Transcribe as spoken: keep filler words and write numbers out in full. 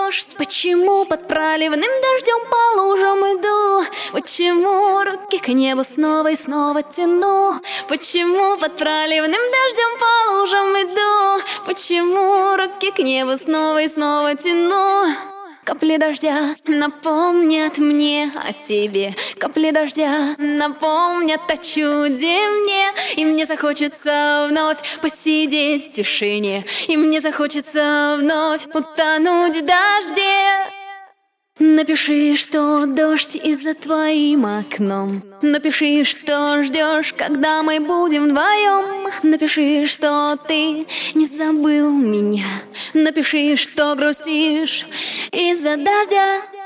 дождь? Почему под проливным дождем по лужам иду? Почему руки к небу снова и снова тяну? Почему под проливным дождем по лужам иду? Почему руки к небу снова и снова тяну? Капли дождя напомнят мне о тебе. Капли дождя напомнят о чуде мне. И мне захочется вновь посидеть в тишине. И мне захочется вновь утонуть в дожде. Напиши, что дождь и за твоим окном. Напиши, что ждешь, когда мы будем вдвоем. Напиши, что ты не забыл меня. Напиши, что грустишь из-за дождя.